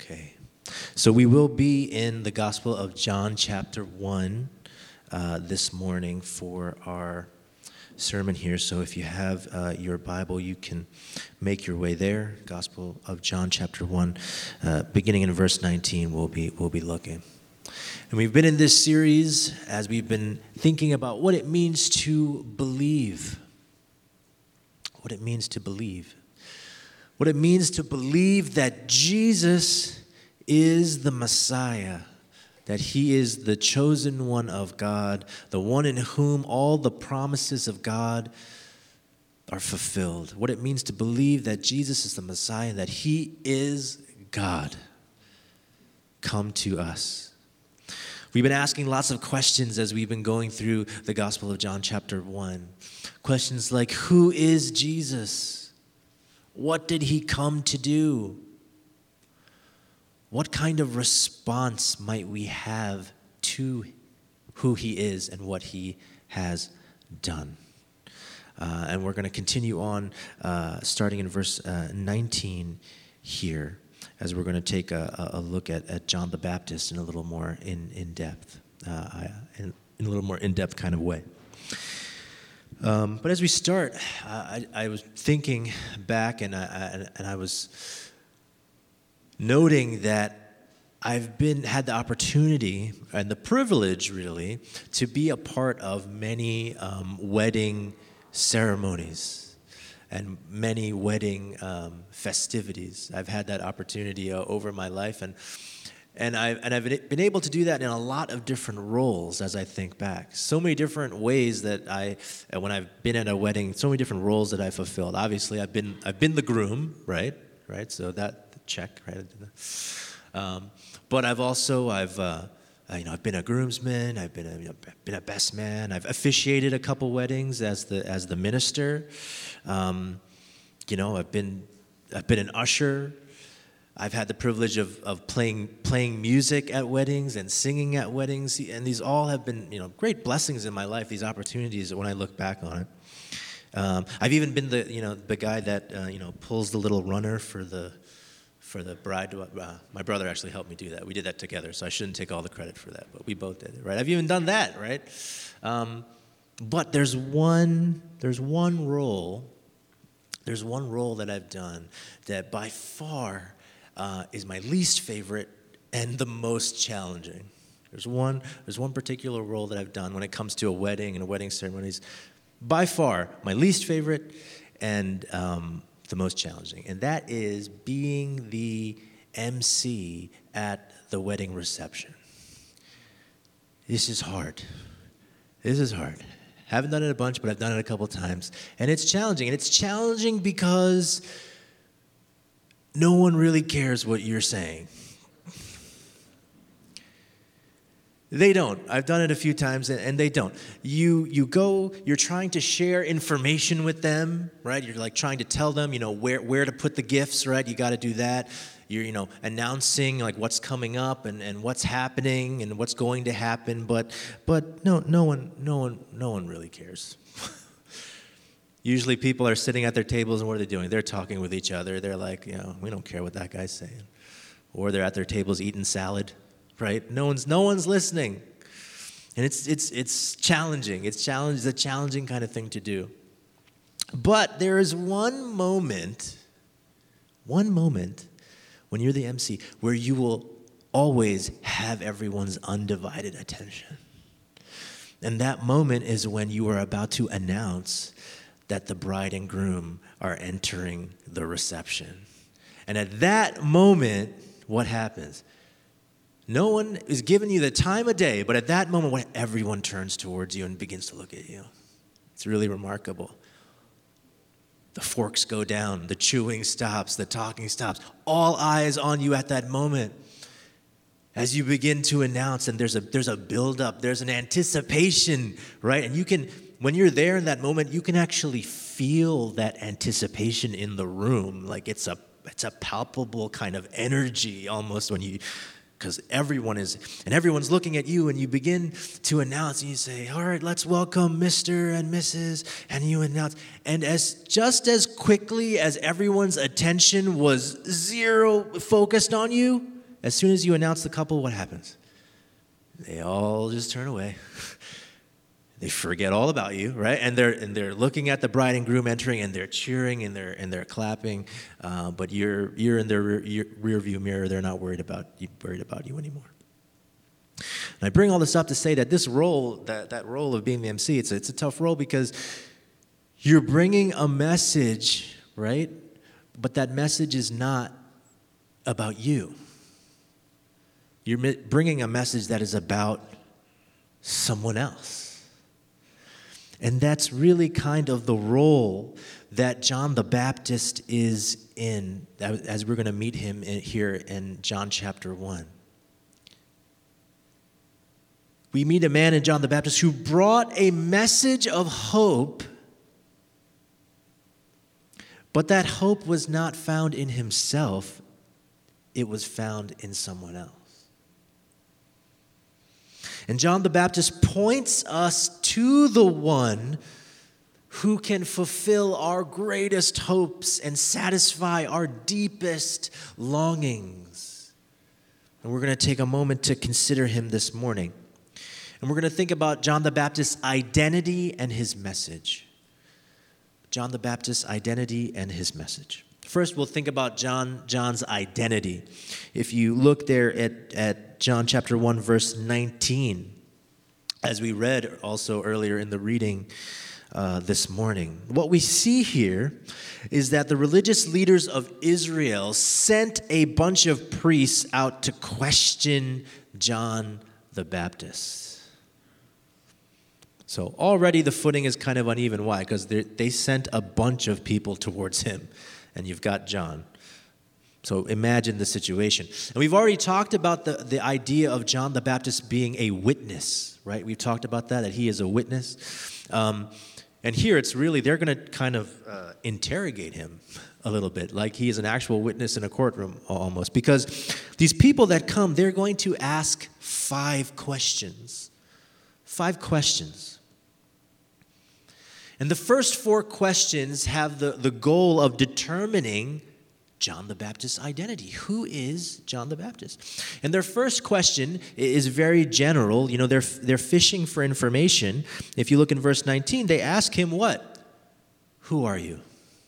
Okay. So we will be in the Gospel of John chapter 1 this morning for our sermon here. So if you have your Bible, you can make your way there. Gospel of John chapter 1, beginning in verse 19, we'll be looking. And we've been in this series as we've been thinking about what it means to believe. What it means to believe. What it means to believe that Jesus is the Messiah, that he is the chosen one of God, the one in whom all the promises of God are fulfilled. What it means to believe that Jesus is the Messiah, that he is God come to us. We've been asking lots of questions as we've been going through the Gospel of John chapter 1. Questions like, who is Jesus? What did he come to do? What kind of response might we have to who he is and what he has done? And we're going to continue on starting in verse 19 here, as we're going to take a look at John the Baptist in a little more in depth, in a little more in-depth kind of way. But as we start, I was thinking back, and I was noting that I've had the opportunity and the privilege, really, to be a part of many wedding ceremonies and many wedding festivities. I've had that opportunity over my life, and I've been able to do that in a lot of different roles as I think back. So many different ways that when I've been at a wedding, so many different roles that I fulfilled. Obviously, I've been the groom, right? So that check, right? But I've been a groomsman. I've been a best man. I've officiated a couple weddings as the minister. I've been an usher. I've had the privilege of playing music at weddings and singing at weddings, and these all have been great blessings in my life. These opportunities when I look back on it. I've even been the guy that pulls the little runner for the bride. My brother actually helped me do that. We did that together, so I shouldn't take all the credit for that, but we both did it, right? I've even done that, right? But there's one role that I've done that by far is my least favorite and the most challenging. There's one particular role that I've done when it comes to a wedding and wedding ceremonies. By far, my least favorite and the most challenging, and that is being the MC at the wedding reception. This is hard. Haven't done it a bunch, but I've done it a couple times, and it's challenging. And it's challenging because no one really cares what you're saying. They don't. I've done it a few times, and they don't. You go, you're trying to share information with them, right? You're like trying to tell them, where to put the gifts, right? You got to do that. You're, announcing like what's coming up and what's happening and what's going to happen, but no one really cares. Usually people are sitting at their tables, and what are they doing? They're talking with each other. They're like, we don't care what that guy's saying. Or they're at their tables eating salad, right? No one's listening. And it's challenging. It's a challenging kind of thing to do. But there is one moment when you're the MC where you will always have everyone's undivided attention. And that moment is when you are about to announce that the bride and groom are entering the reception. And at that moment, what happens? No one is giving you the time of day, but at that moment, everyone turns towards you and begins to look at you. It's really remarkable. The forks go down, the chewing stops, the talking stops. All eyes on you at that moment. As you begin to announce, and there's a build-up, there's an anticipation, right? And when you're there in that moment, you can actually feel that anticipation in the room. Like it's a palpable kind of energy almost when you because everyone's looking at you, and you begin to announce, and you say, all right, let's welcome Mr. and Mrs., and you announce, and just as quickly as everyone's attention was zero focused on you, as soon as you announce the couple, what happens? They all just turn away. They forget all about you, right? And they're looking at the bride and groom entering, and they're cheering, and they're clapping. But you're in their rear view mirror. They're not worried about you anymore. And I bring all this up to say that this role, that role of being the MC, it's a tough role, because you're bringing a message, right? But that message is not about you. You're bringing a message that is about someone else. And that's really kind of the role that John the Baptist is in, as we're going to meet him here in John chapter 1. We meet a man in John the Baptist who brought a message of hope, but that hope was not found in himself. It was found in someone else. And John the Baptist points us to the one who can fulfill our greatest hopes and satisfy our deepest longings. And we're going to take a moment to consider him this morning. And we're going to think about John the Baptist's identity and his message. John the Baptist's identity and his message. First, we'll think about John's identity. If you look there at John chapter 1, verse 19, as we read also earlier in the reading this morning, what we see here is that the religious leaders of Israel sent a bunch of priests out to question John the Baptist. So already the footing is kind of uneven. Why? Because they sent a bunch of people towards him. And you've got John. So imagine the situation. And we've already talked about the idea of John the Baptist being a witness, right? We've talked about that he is a witness. And here it's really, they're going to kind of interrogate him a little bit, like he is an actual witness in a courtroom almost. Because these people that come, they're going to ask 5 questions. 5 questions. And the first 4 questions have the goal of determining John the Baptist's identity. Who is John the Baptist? And their first question is very general. You know, they're fishing for information. If you look in verse 19, they ask him what? Who are you?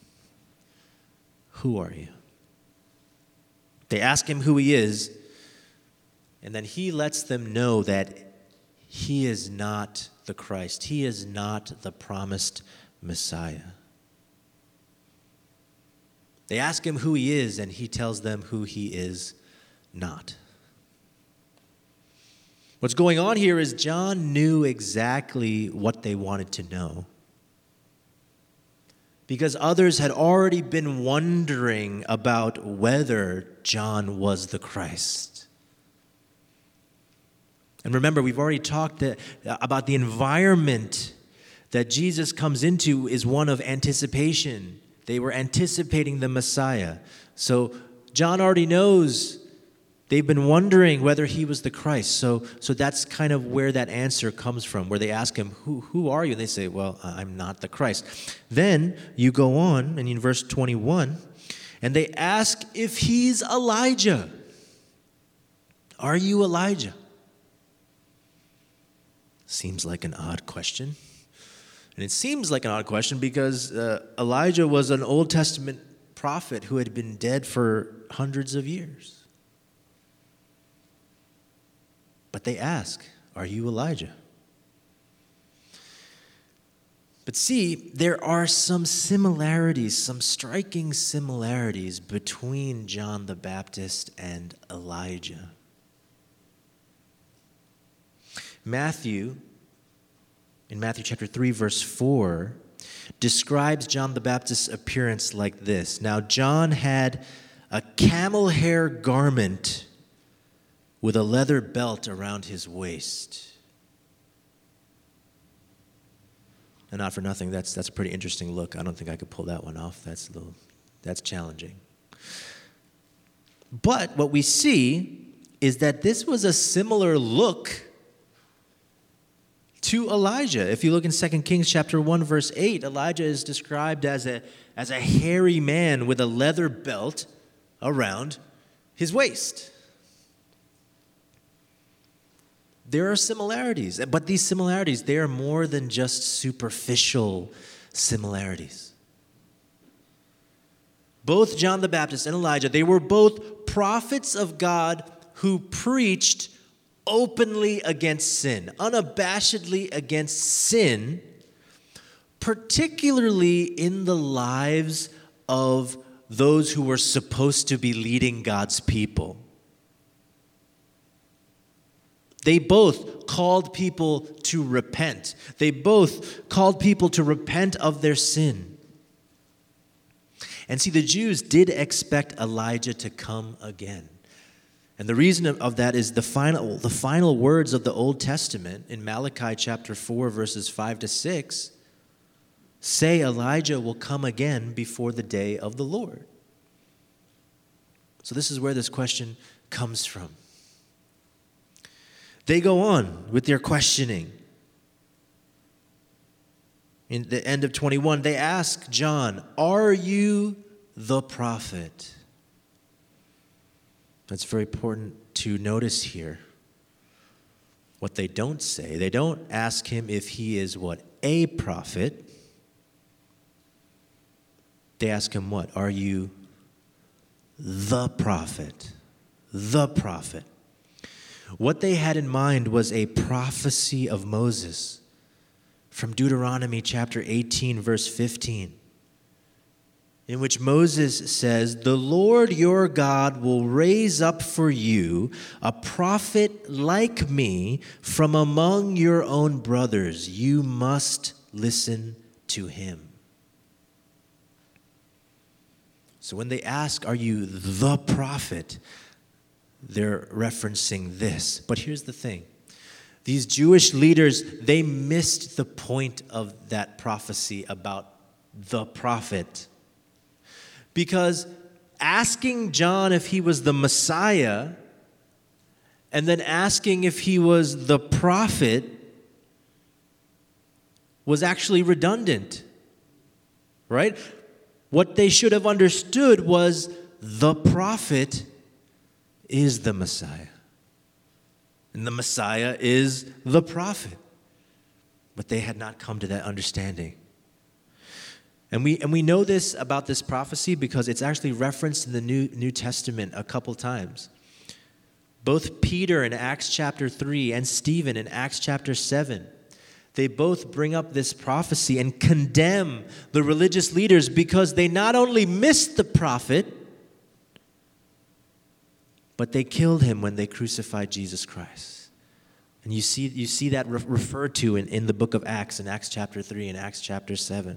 Who are you? They ask him who he is, and then he lets them know that he is not the Christ. He is not the promised Messiah. They ask him who he is, and he tells them who he is not. What's going on here is John knew exactly what they wanted to know, because others had already been wondering about whether John was the Christ. And remember, we've already talked about the environment that Jesus comes into is one of anticipation. They were anticipating the Messiah. So John already knows they've been wondering whether he was the Christ. So that's kind of where that answer comes from, where they ask him, who are you? And they say, well, I'm not the Christ. Then you go on, and in verse 21, and they ask if he's Elijah. Are you Elijah? Seems like an odd question. And it seems like an odd question because Elijah was an Old Testament prophet who had been dead for hundreds of years. But they ask, are you Elijah? But see, there are some similarities, some striking similarities between John the Baptist and Elijah. Matthew, in Matthew chapter 3, verse 4, describes John the Baptist's appearance like this. Now, John had a camel hair garment with a leather belt around his waist. And not for nothing, that's a pretty interesting look. I don't think I could pull that one off. That's challenging. But what we see is that this was a similar look to Elijah. If you look in 2 Kings chapter 1, verse 8, Elijah is described as a hairy man with a leather belt around his waist. There are similarities, but these similarities, they are more than just superficial similarities. Both John the Baptist and Elijah, they were both prophets of God who preached openly against sin, unabashedly against sin, particularly in the lives of those who were supposed to be leading God's people. They both called people to repent. They both called people to repent of their sin. And see, the Jews did expect Elijah to come again. And the reason of that is the final words of the Old Testament in Malachi chapter 4, verses 5 to 6, say Elijah will come again before the day of the Lord. So this is where this question comes from. They go on with their questioning. In the end of 21, they ask John, "Are you the prophet?" That's very important to notice here. What they don't say, they don't ask him if he is what? A prophet. They ask him what? Are you the prophet? The prophet. What they had in mind was a prophecy of Moses from Deuteronomy chapter 18, verse 15, in which Moses says, "The Lord your God will raise up for you a prophet like me from among your own brothers. You must listen to him." So when they ask, "Are you the prophet?" they're referencing this. But here's the thing. These Jewish leaders, they missed the point of that prophecy about the prophet. Because asking John if he was the Messiah and then asking if he was the prophet was actually redundant, right? What they should have understood was the prophet is the Messiah. And the Messiah is the prophet. But they had not come to that understanding. And we know this about this prophecy because it's actually referenced in the New Testament a couple times. Both Peter in Acts chapter 3 and Stephen in Acts chapter 7, they both bring up this prophecy and condemn the religious leaders because they not only missed the prophet, but they killed him when they crucified Jesus Christ. And you see that referred to in the book of Acts, in Acts chapter 3 and Acts chapter 7.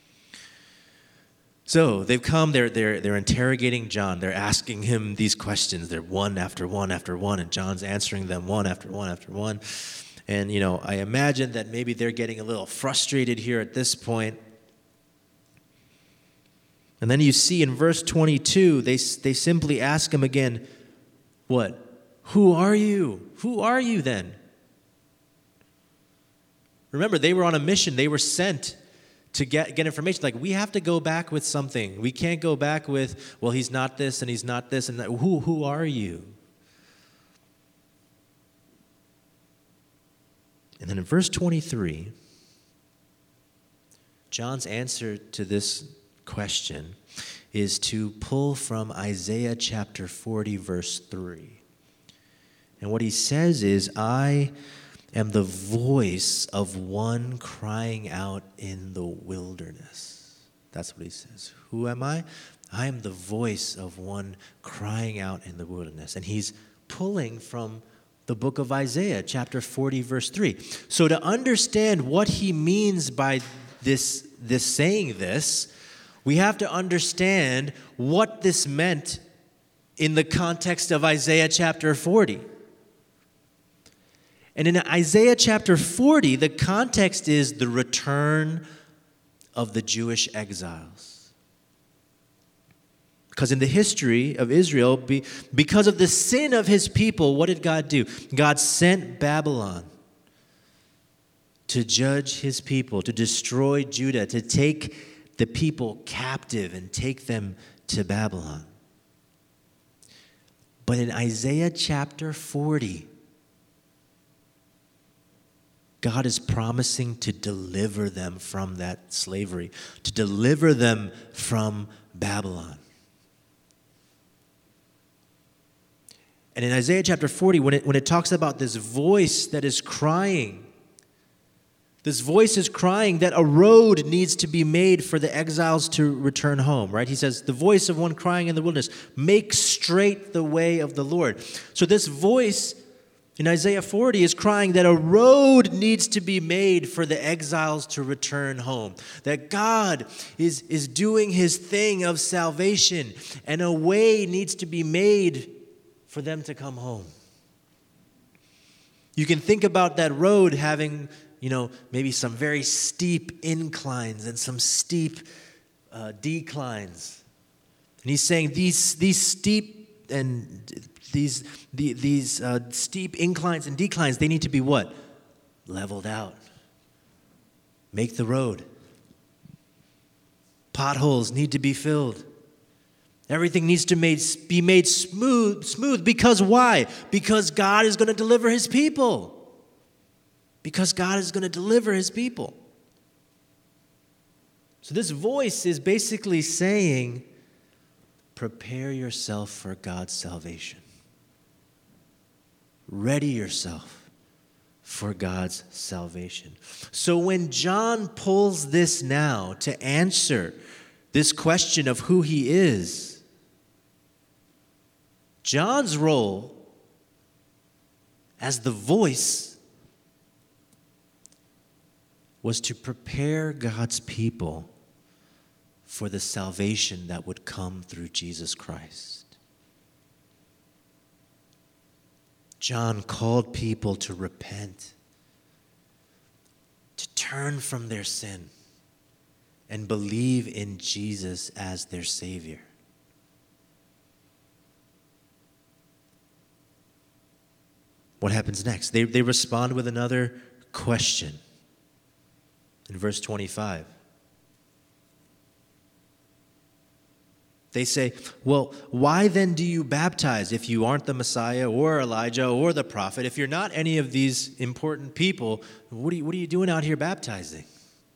So they've come, they're interrogating John. They're asking him these questions. They're one after one after one, and John's answering them one after one after one. And, I imagine that maybe they're getting a little frustrated here at this point. And then you see in verse 22, they simply ask him again, what? Who are you? Who are you then? Remember, they were on a mission. They were sent to get information. Like, we have to go back with something. We can't go back with, well, he's not this and he's not this and that. Who are you? And then in verse 23, John's answer to this question is to pull from Isaiah chapter 40, verse 3. And what he says is, "I am the voice of one crying out in the wilderness." That's what he says. Who am I? I am the voice of one crying out in the wilderness. And he's pulling from the book of Isaiah, chapter 40, verse 3. So to understand what he means by this saying this, we have to understand what this meant in the context of Isaiah chapter 40. And in Isaiah chapter 40, the context is the return of the Jewish exiles. Because in the history of Israel, because of the sin of his people, what did God do? God sent Babylon to judge his people, to destroy Judah, to take the people captive and take them to Babylon. But in Isaiah chapter 40, God is promising to deliver them from that slavery, to deliver them from Babylon. And in Isaiah chapter 40, when it talks about this voice that is crying, this voice is crying that a road needs to be made for the exiles to return home, right? He says, the voice of one crying in the wilderness, make straight the way of the Lord. So this voice in Isaiah 40 is crying that a road needs to be made for the exiles to return home. That God is doing his thing of salvation, and a way needs to be made for them to come home. You can think about that road having, maybe some very steep inclines and some steep declines. And he's saying these steep and these steep inclines and declines, they need to be what? Leveled out. Make the road. Potholes need to be filled. Everything needs to be made smooth. Because why? Because God is going to deliver his people. Because God is going to deliver his people. So this voice is basically saying, prepare yourself for God's salvation. Ready yourself for God's salvation. So when John pulls this now to answer this question of who he is, John's role as the voice was to prepare God's people for the salvation that would come through Jesus Christ. John called people to repent, to turn from their sin, and believe in Jesus as their Savior. What happens next? They respond with another question in verse 25. They say, well, why then do you baptize if you aren't the Messiah or Elijah or the prophet? If you're not any of these important people, what are you doing out here baptizing?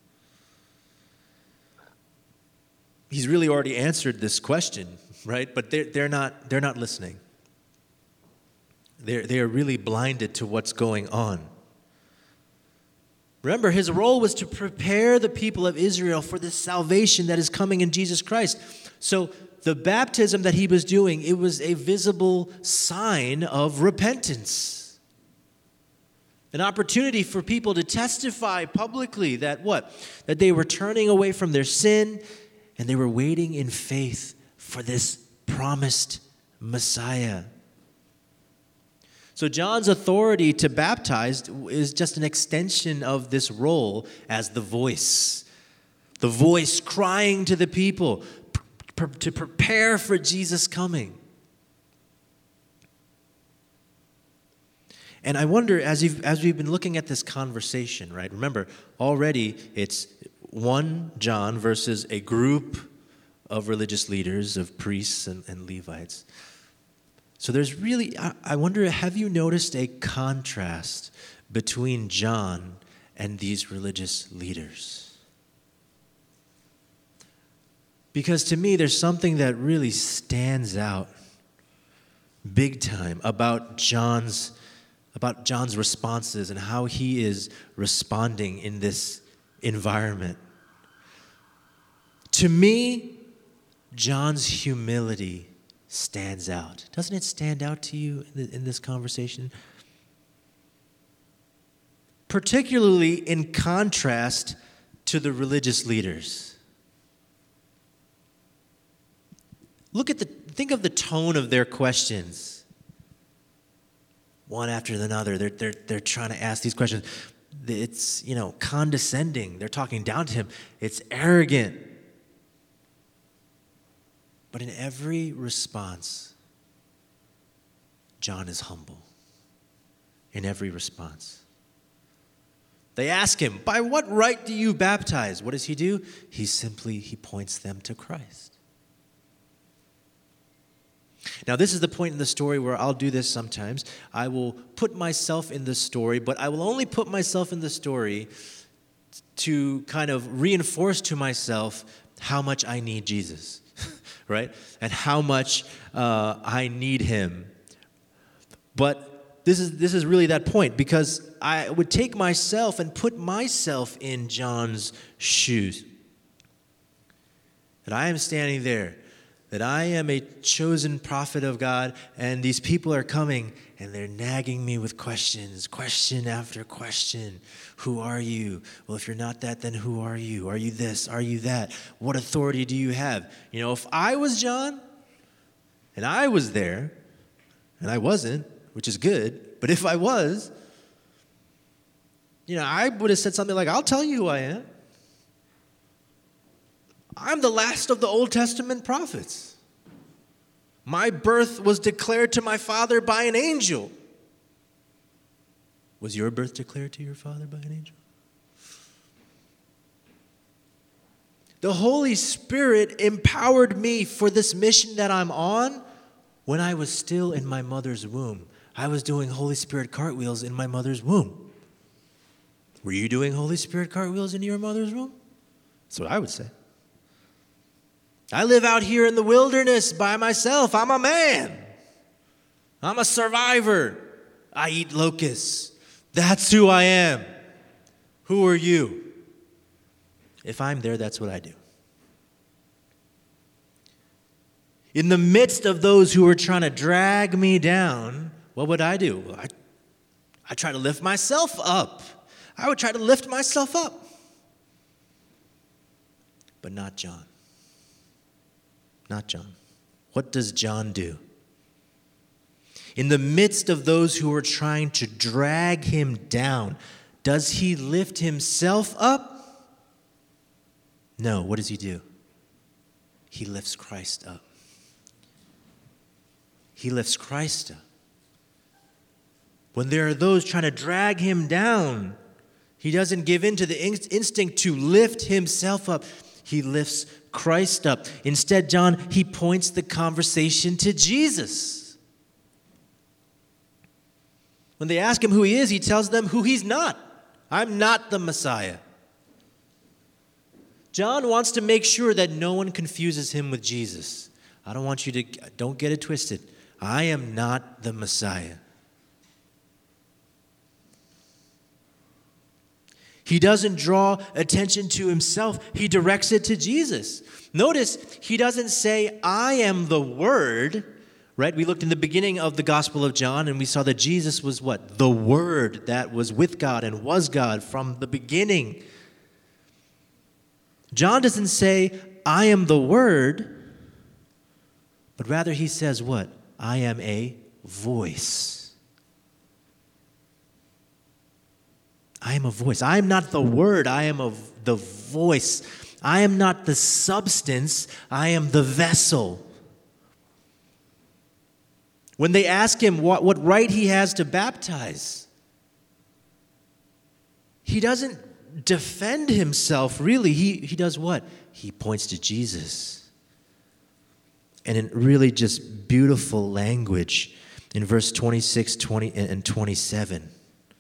He's really already answered this question, right? But they're not listening. They are really blinded to what's going on. Remember, his role was to prepare the people of Israel for the salvation that is coming in Jesus Christ. So the baptism that he was doing, it was a visible sign of repentance. An opportunity for people to testify publicly that what? That they were turning away from their sin and they were waiting in faith for this promised Messiah. So John's authority to baptize is just an extension of this role as the voice crying to the people to prepare for Jesus' coming. And I wonder, as we've been looking at this conversation, right? Remember, already it's 1 John versus a group of religious leaders, of priests and Levites. So there's really, I wonder, have you noticed a contrast between John and these religious leaders? Because to me, there's something that really stands out big time about John's responses and how he is responding in this environment. To me, John's humility stands out. Doesn't it stand out to you in this conversation? Particularly in contrast to the religious leaders. Think of the tone of their questions. One after another, they're trying to ask these questions. It's, condescending. They're talking down to him. It's arrogant. But in every response, John is humble. In every response. They ask him, by what right do you baptize? What does he do? He points them to Christ. Now, this is the point in the story where I'll do this sometimes. I will put myself in the story, but I will only put myself in the story to kind of reinforce to myself how much I need Jesus, right? And how much I need him. But this is really that point, because I would take myself and put myself in John's shoes. That I am standing there, that I am a chosen prophet of God, and these people are coming, and they're nagging me with questions, question after question. Who are you? Well, if you're not that, then who are you? Are you this? Are you that? What authority do you have? You know, if I was John, and I was there, and I wasn't, which is good, but if I was, I would have said something like, I'll tell you who I am. I'm the last of the Old Testament prophets. My birth was declared to my father by an angel. Was your birth declared to your father by an angel? The Holy Spirit empowered me for this mission that I'm on when I was still in my mother's womb. I was doing Holy Spirit cartwheels in my mother's womb. Were you doing Holy Spirit cartwheels in your mother's womb? That's what I would say. I live out here in the wilderness by myself. I'm a man. I'm a survivor. I eat locusts. That's who I am. Who are you? If I'm there, that's what I do. In the midst of those who are trying to drag me down, what would I do? Well, I try to lift myself up. I would try to lift myself up. But not John. Not John. What does John do? In the midst of those who are trying to drag him down, does he lift himself up? No. What does he do? He lifts Christ up. He lifts Christ up. When there are those trying to drag him down, he doesn't give in to the instinct to lift himself up. He lifts Christ up. Instead, John, he points the conversation to Jesus. When they ask him who he is, he tells them who he's not. I'm not the Messiah. John wants to make sure that no one confuses him with Jesus. Don't get it twisted. I am not the Messiah. He doesn't draw attention to himself. He directs it to Jesus. Notice, he doesn't say, I am the Word, right? We looked in the beginning of the Gospel of John, and we saw that Jesus was what? The Word that was with God and was God from the beginning. John doesn't say, I am the Word, but rather he says what? I am a voice. I am a voice. I am not the Word. I am the voice. I am not the substance. I am the vessel. When they ask him what right he has to baptize, he doesn't defend himself, really. He does what? He points to Jesus. And in really just beautiful language in verse 26, 20, and 27.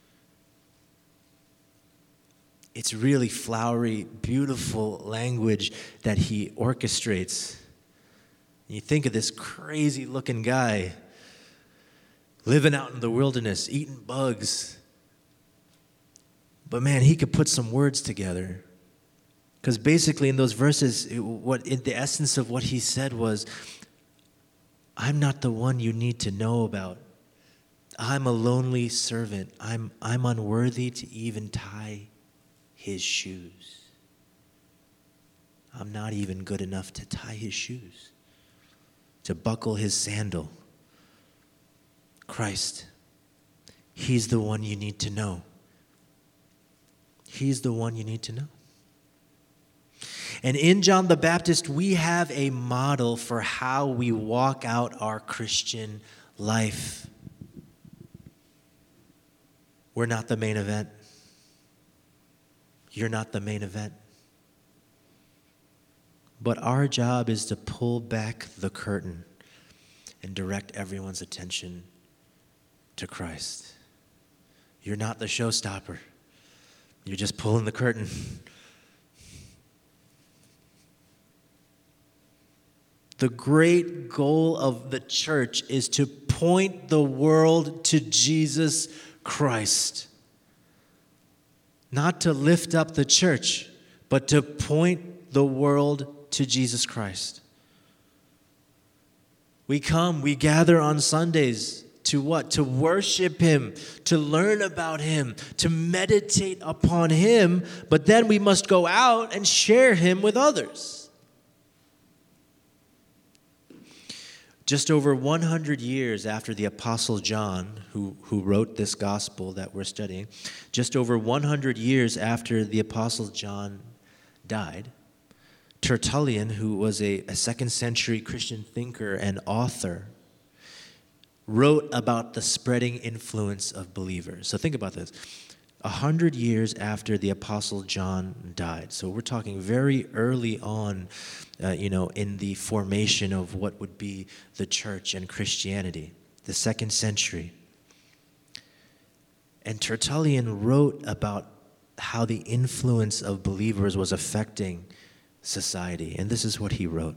It's really flowery, beautiful language that he orchestrates. You think of this crazy-looking guy living out in the wilderness, eating bugs. But man, he could put some words together. Because basically in those verses, the essence of what he said was, I'm not the one you need to know about. I'm a lonely servant. I'm unworthy to even tie his shoes. I'm not even good enough to tie his shoes, to buckle his sandal. Christ, he's the one you need to know. He's the one you need to know. And in John the Baptist, we have a model for how we walk out our Christian life. We're not the main event. You're not the main event. But our job is to pull back the curtain and direct everyone's attention to Christ. You're not the showstopper. You're just pulling the curtain. The great goal of the church is to point the world to Jesus Christ. Not to lift up the church, but to point the world to Jesus Christ. We gather on Sundays to what? To worship Him, to learn about Him, to meditate upon Him, but then we must go out and share Him with others. Just over 100 years after the Apostle John, who wrote this gospel that we're studying, just over 100 years after the Apostle John died, Tertullian, who was a second century Christian thinker and author, wrote about the spreading influence of believers. So think about this. 100 years after the Apostle John died. So we're talking very early on, in the formation of what would be the church and Christianity, the second century. And Tertullian wrote about how the influence of believers was affecting society. And this is what he wrote.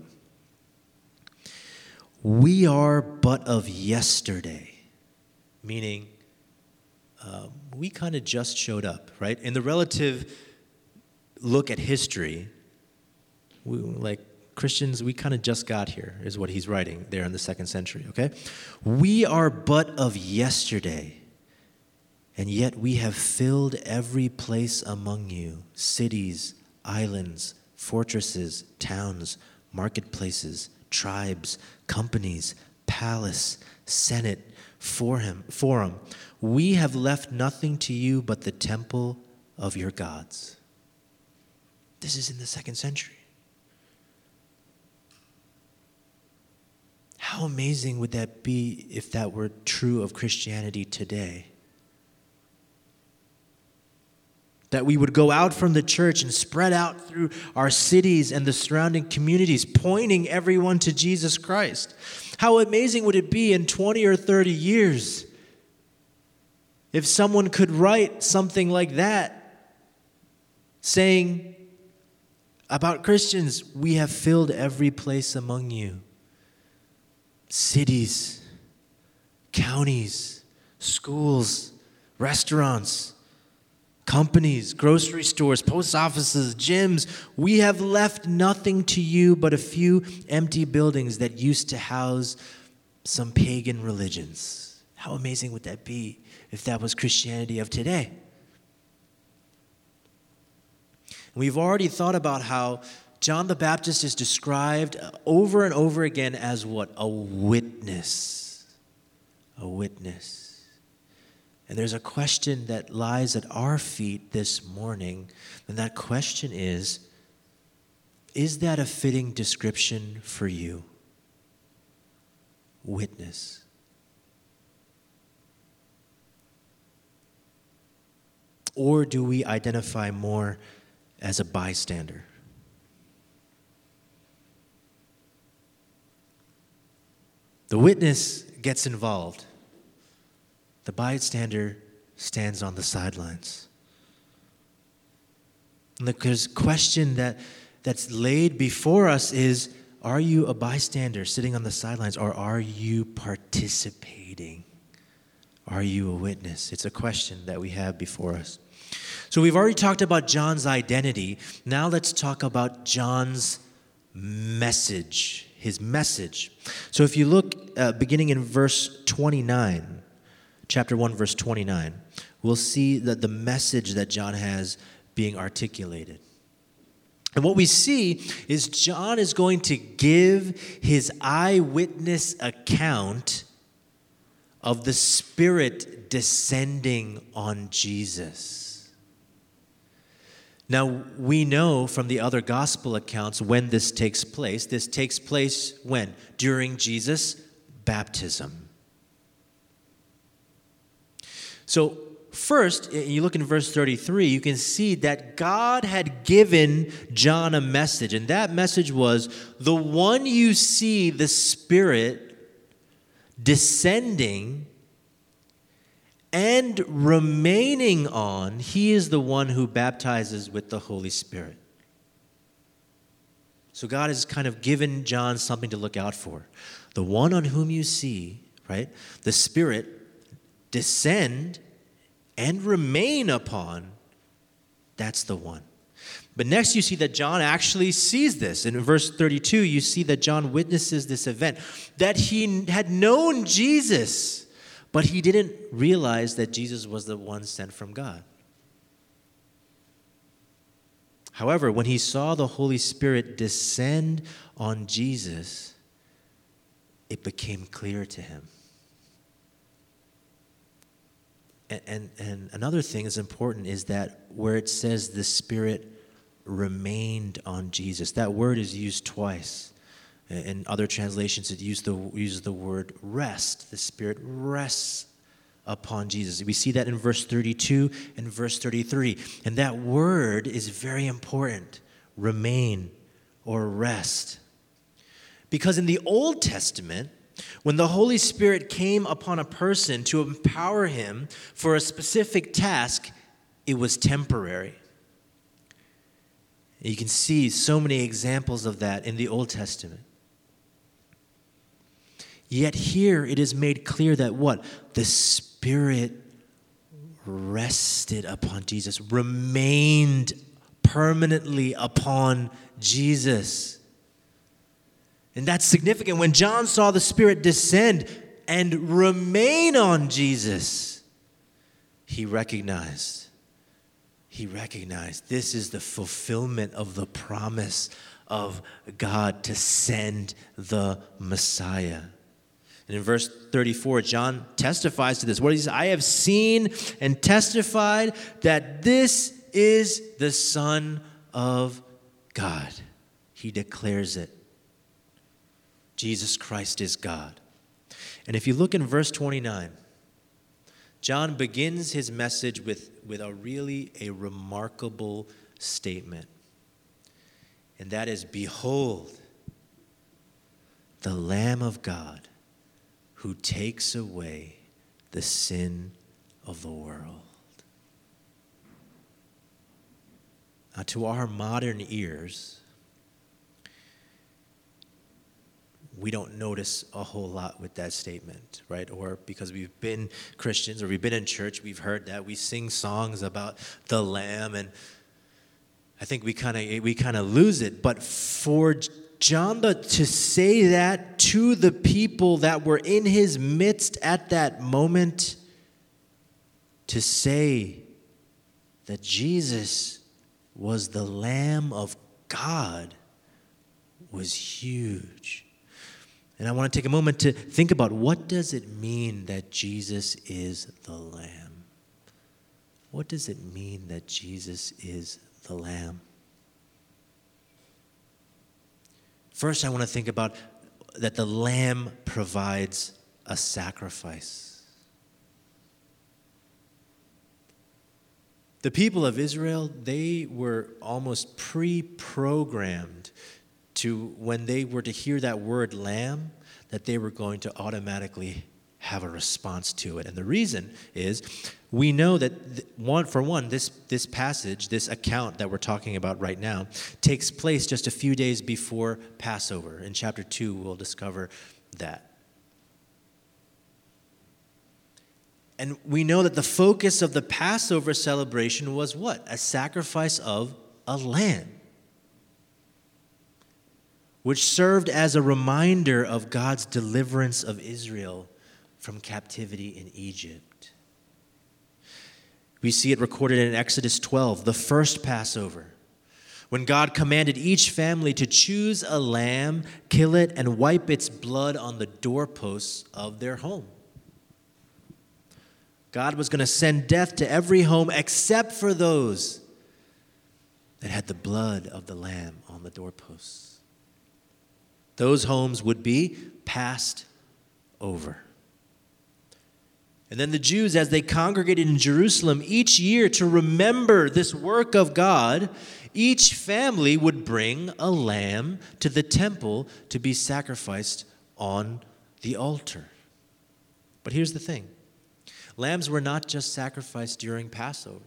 We are but of yesterday, meaning we kind of just showed up, right? In the relative look at history, like Christians, we kind of just got here, is what he's writing there in the second century, okay? We are but of yesterday, and yet we have filled every place among you, cities, islands, fortresses, towns, marketplaces, tribes, companies, palace, senate, forum. We have left nothing to you but the temple of your gods. This is in the second century. How amazing would that be if that were true of Christianity today? That we would go out from the church and spread out through our cities and the surrounding communities, pointing everyone to Jesus Christ. How amazing would it be in 20 or 30 years if someone could write something like that, saying about Christians, we have filled every place among you. Cities, counties, schools, restaurants, companies, grocery stores, post offices, gyms. We have left nothing to you but a few empty buildings that used to house some pagan religions. How amazing would that be if that was Christianity of today? We've already thought about how John the Baptist is described over and over again as what? A witness. A witness. And there's a question that lies at our feet this morning, and that question is that a fitting description for you? Witness. Or do we identify more as a bystander? The witness gets involved. The bystander stands on the sidelines. And the question that's laid before us is, are you a bystander sitting on the sidelines, or are you participating? Are you a witness? It's a question that we have before us. So we've already talked about John's identity. Now let's talk about John's message, his message. So if you look beginning in verse 29, chapter 1, verse 29, we'll see that the message that John has being articulated. And what we see is John is going to give his eyewitness account of the Spirit descending on Jesus. Now, we know from the other gospel accounts when this takes place. This takes place when? During Jesus' baptism. So, first, you look in verse 33, you can see that God had given John a message, and that message was, the one you see the Spirit descending and remaining on, he is the one who baptizes with the Holy Spirit. So God has kind of given John something to look out for. The one on whom you see, right, the Spirit descend and remain upon, that's the one. But next you see that John actually sees this. In verse 32, you see that John witnesses this event, that he had known Jesus, but he didn't realize that Jesus was the one sent from God. However, when he saw the Holy Spirit descend on Jesus, it became clear to him. And another thing that's important is that where it says the Spirit remained on Jesus, that word is used twice. In other translations, it uses the word rest. The Spirit rests upon Jesus. We see that in verse 32 and verse 33. And that word is very important, remain or rest. Because in the Old Testament, when the Holy Spirit came upon a person to empower him for a specific task, it was temporary. You can see so many examples of that in the Old Testament. Yet here it is made clear that what? The Spirit rested upon Jesus, remained permanently upon Jesus. And that's significant. When John saw the Spirit descend and remain on Jesus, he recognized this is the fulfillment of the promise of God to send the Messiah. And in verse 34, John testifies to this. What he says, I have seen and testified that this is the Son of God. He declares it. Jesus Christ is God. And if you look in verse 29, John begins his message with a remarkable statement. And that is, behold, the Lamb of God who takes away the sin of the world. Now, to our modern ears, we don't notice a whole lot with that statement, right? Or because we've been Christians or we've been in church, we've heard that. We sing songs about the Lamb, and I think we kind of lose it. But for John to say that to the people that were in his midst at that moment, to say that Jesus was the Lamb of God was huge. And I want to take a moment to think about, what does it mean that Jesus is the Lamb? What does it mean that Jesus is the Lamb? First, I want to think about that the Lamb provides a sacrifice. The people of Israel, they were almost pre-programmed to, when they were to hear that word lamb, that they were going to automatically have a response to it. And the reason is, we know that, this passage, this account that we're talking about right now, takes place just a few days before Passover. In chapter 2, we'll discover that. And we know that the focus of the Passover celebration was what? A sacrifice of a lamb, which served as a reminder of God's deliverance of Israel from captivity in Egypt. We see it recorded in Exodus 12, the first Passover, when God commanded each family to choose a lamb, kill it, and wipe its blood on the doorposts of their home. God was going to send death to every home except for those that had the blood of the Lamb on the doorposts. Those homes would be passed over. And then the Jews, as they congregated in Jerusalem each year to remember this work of God, each family would bring a lamb to the temple to be sacrificed on the altar. But here's the thing. Lambs were not just sacrificed during Passover.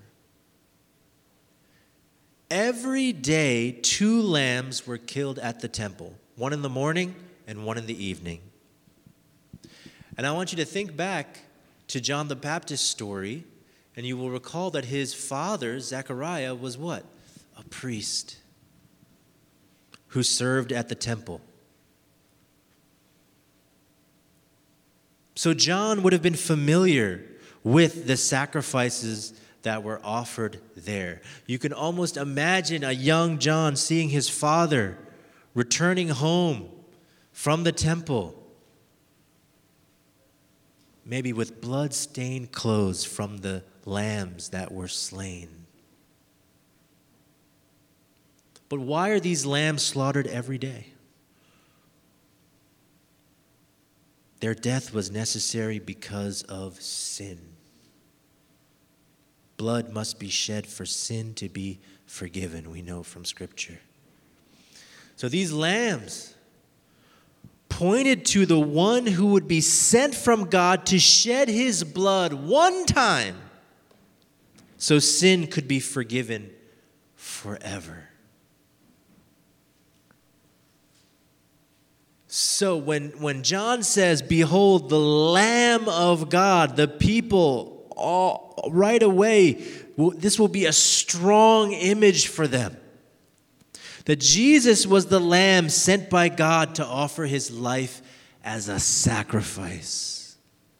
Every day, 2 lambs were killed at the temple, one in the morning and one in the evening. And I want you to think back to John the Baptist's story, and you will recall that his father, Zechariah, was what? A priest who served at the temple. So John would have been familiar with the sacrifices that were offered there. You can almost imagine a young John seeing his father returning home from the temple, maybe with blood-stained clothes from the lambs that were slain. But why are these lambs slaughtered every day? Their death was necessary because of sin. Blood must be shed for sin to be forgiven, we know from Scripture. So these lambs pointed to the one who would be sent from God to shed his blood one time so sin could be forgiven forever. So when John says, "Behold, the Lamb of God," the people all right away, this will be a strong image for them. That Jesus was the Lamb sent by God to offer his life as a sacrifice.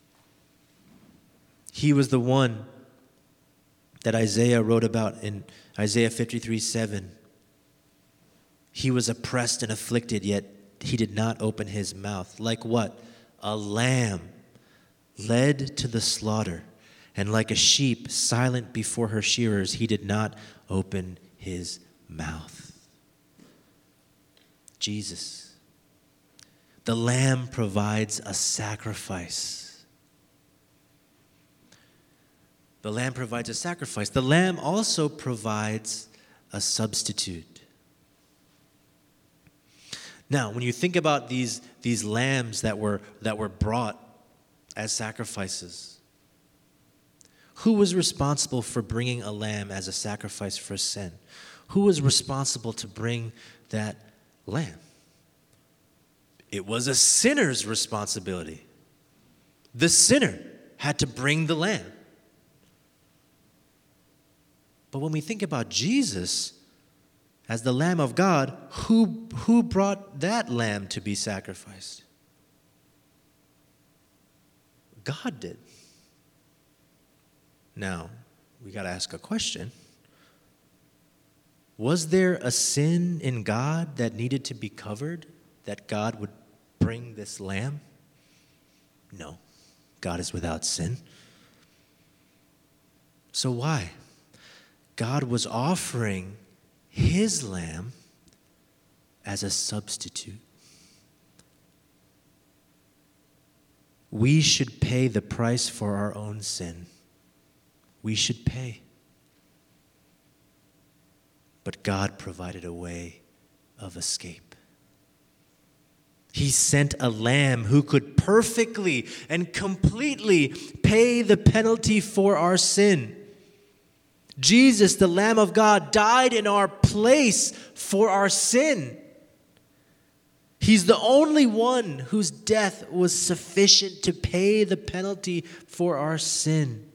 He was the one that Isaiah wrote about in Isaiah 53:7. He was oppressed and afflicted, yet he did not open his mouth. Like what? A lamb led to the slaughter, and like a sheep silent before her shearers, he did not open his mouth. Jesus. The lamb provides a sacrifice. The lamb provides a sacrifice. The lamb also provides a substitute. Now, when you think about these lambs that were brought as sacrifices, who was responsible for bringing a lamb as a sacrifice for sin? Who was responsible to bring that lamb? It was a sinner's responsibility. The sinner had to bring the lamb. But when we think about Jesus as the Lamb of God, who brought that lamb to be sacrificed? God did. Now, we got to ask a question. Was there a sin in God that needed to be covered, that God would bring this lamb? No. God is without sin. So why? God was offering his lamb as a substitute. We should pay the price for our own sin. We should pay. But God provided a way of escape. He sent a lamb who could perfectly and completely pay the penalty for our sin. Jesus, the Lamb of God, died in our place for our sin. He's the only one whose death was sufficient to pay the penalty for our sin.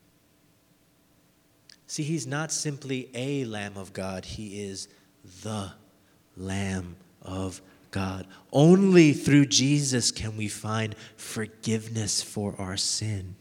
See, he's not simply a Lamb of God. He is the Lamb of God. Only through Jesus can we find forgiveness for our sin.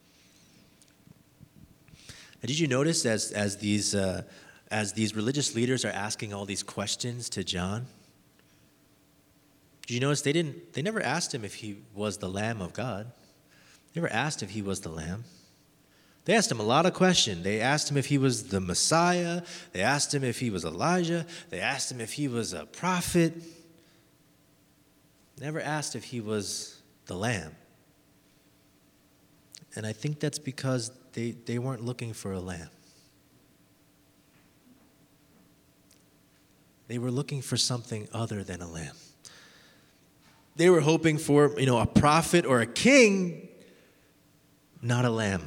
And did you notice as these religious leaders are asking all these questions to John? Did you notice they never asked him if he was the Lamb of God? They never asked if he was the Lamb. They asked him a lot of questions. They asked him if he was the Messiah. They asked him if he was Elijah. They asked him if he was a prophet. Never asked if he was the Lamb. And I think that's because they weren't looking for a lamb. They were looking for something other than a lamb. They were hoping for, a prophet or a king, not a lamb.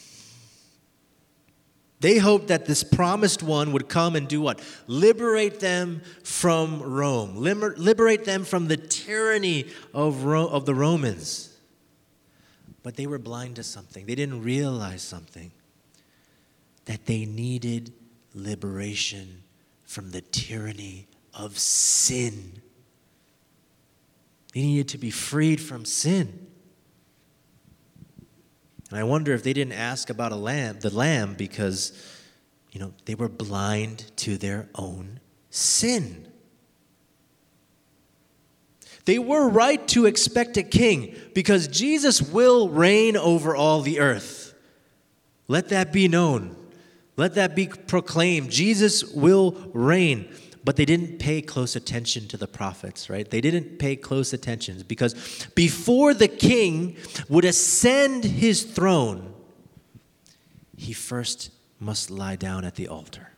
They hoped that this promised one would come and do what? Liberate them from Rome. Liberate them from the tyranny of the Romans. But they were blind to something. They didn't realize something. That they needed liberation from the tyranny of sin. They needed to be freed from sin. And I wonder if they didn't ask about the lamb because, they were blind to their own sin. They were right to expect a king because Jesus will reign over all the earth. Let that be known. Let that be proclaimed. Jesus will reign. But they didn't pay close attention to the prophets, right? They didn't pay close attention because before the king would ascend his throne, he first must lie down at the altar.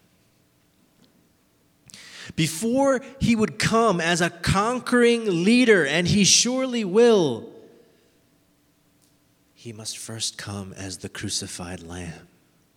Before he would come as a conquering leader, and he surely will, he must first come as the crucified lamb.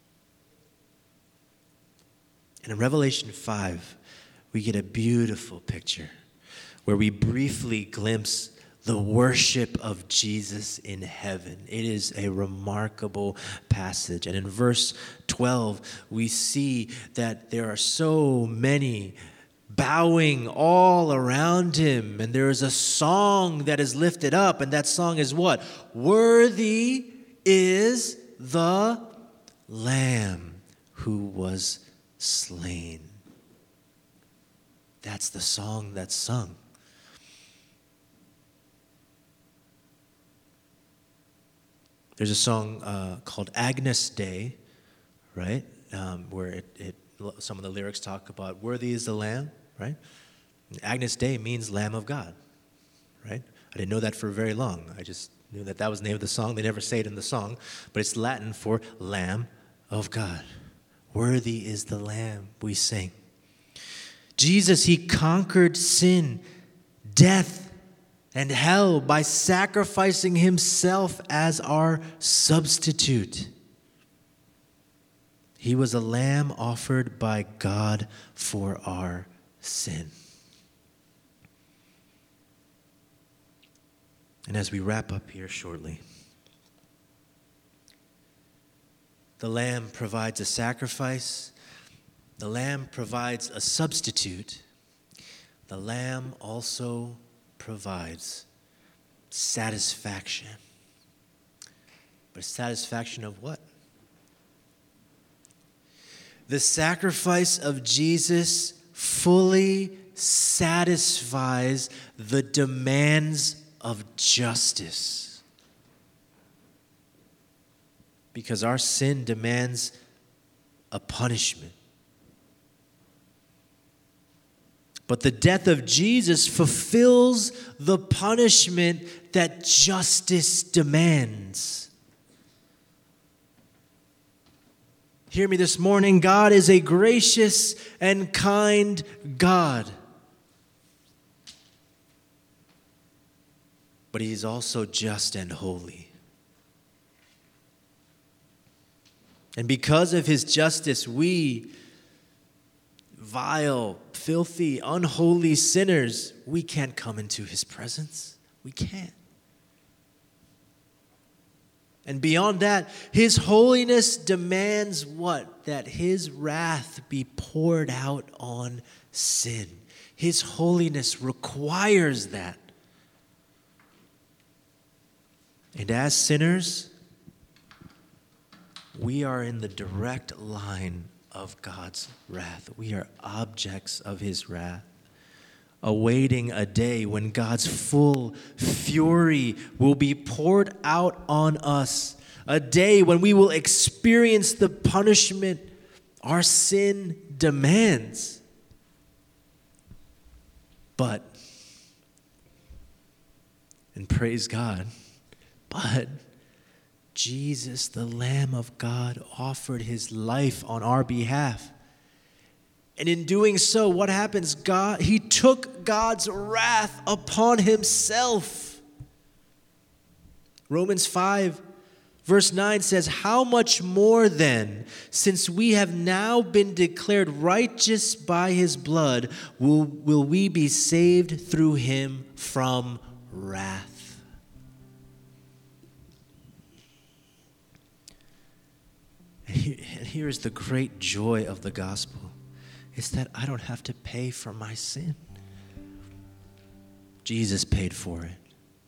And in Revelation 5, we get a beautiful picture where we briefly glimpse the worship of Jesus in heaven. It is a remarkable passage. And in verse 12, we see that there are so many bowing all around him. And there is a song that is lifted up. And that song is what? Worthy is the Lamb who was slain. That's the song that's sung. There's a song called Agnus Dei, right? Where some of the lyrics talk about worthy is the Lamb, right? And Agnus Dei means Lamb of God, right? I didn't know that for very long. I just knew that was the name of the song. They never say it in the song, but it's Latin for Lamb of God. Worthy is the Lamb, we sing. Jesus, he conquered sin, death, and hell by sacrificing himself as our substitute. He was a lamb offered by God for our sin. And as we wrap up here shortly, the lamb provides a sacrifice. The lamb provides a substitute. The lamb also provides satisfaction. But satisfaction of what? The sacrifice of Jesus fully satisfies the demands of justice. Because our sin demands a punishment. But the death of Jesus fulfills the punishment that justice demands. Hear me this morning. God is a gracious and kind God. But He is also just and holy. And because of His justice, we, vile, filthy, unholy sinners, we can't come into His presence. We can't. And beyond that, His holiness demands what? That His wrath be poured out on sin. His holiness requires that. And as sinners, we are in the direct line of God's wrath. We are objects of His wrath, awaiting a day when God's full fury will be poured out on us a day when we will experience the punishment our sin demands. But, and praise God, but Jesus, the Lamb of God, offered his life on our behalf. And in doing so, what happens? He took God's wrath upon himself. Romans 5, verse 9 says, "How much more then, since we have now been declared righteous by his blood, will we be saved through him from wrath?" And here is the great joy of the gospel. It's that I don't have to pay for my sin. Jesus paid for it.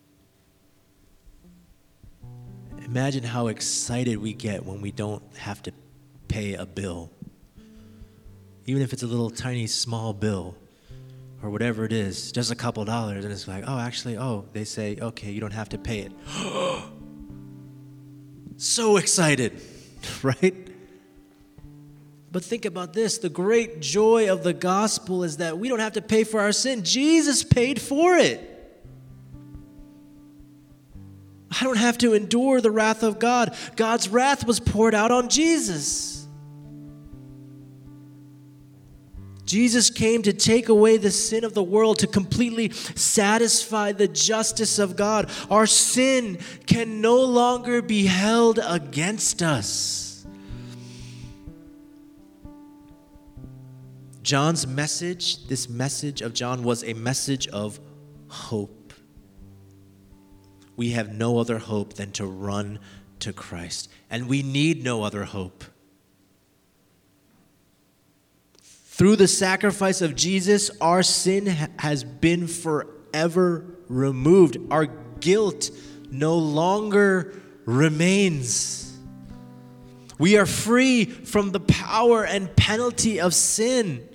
Imagine how excited we get when we don't have to pay a bill. Even if it's a little tiny small bill or whatever it is, just a couple dollars, and it's like, they say, okay, you don't have to pay it. So excited, right? But think about this. The great joy of the gospel is that we don't have to pay for our sin. Jesus paid for it. I don't have to endure the wrath of God. God's wrath was poured out on Jesus. Jesus came to take away the sin of the world, to completely satisfy the justice of God. Our sin can no longer be held against us. John's message, this message of John, was a message of hope. We have no other hope than to run to Christ. And we need no other hope. Through the sacrifice of Jesus, our sin has been forever removed. Our guilt no longer remains. We are free from the power and penalty of sin.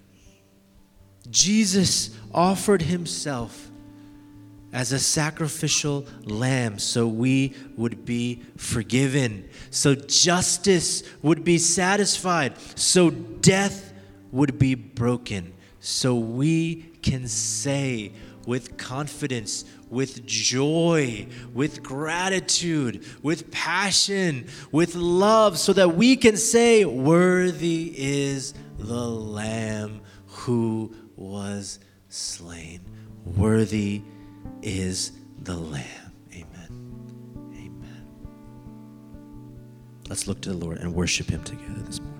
Jesus offered himself as a sacrificial lamb so we would be forgiven, so justice would be satisfied, so death would be broken, so we can say with confidence, with joy, with gratitude, with passion, with love, so that we can say, "Worthy is the Lamb who was slain." Worthy is the Lamb. Amen. Amen. Let's look to the Lord and worship him together this morning.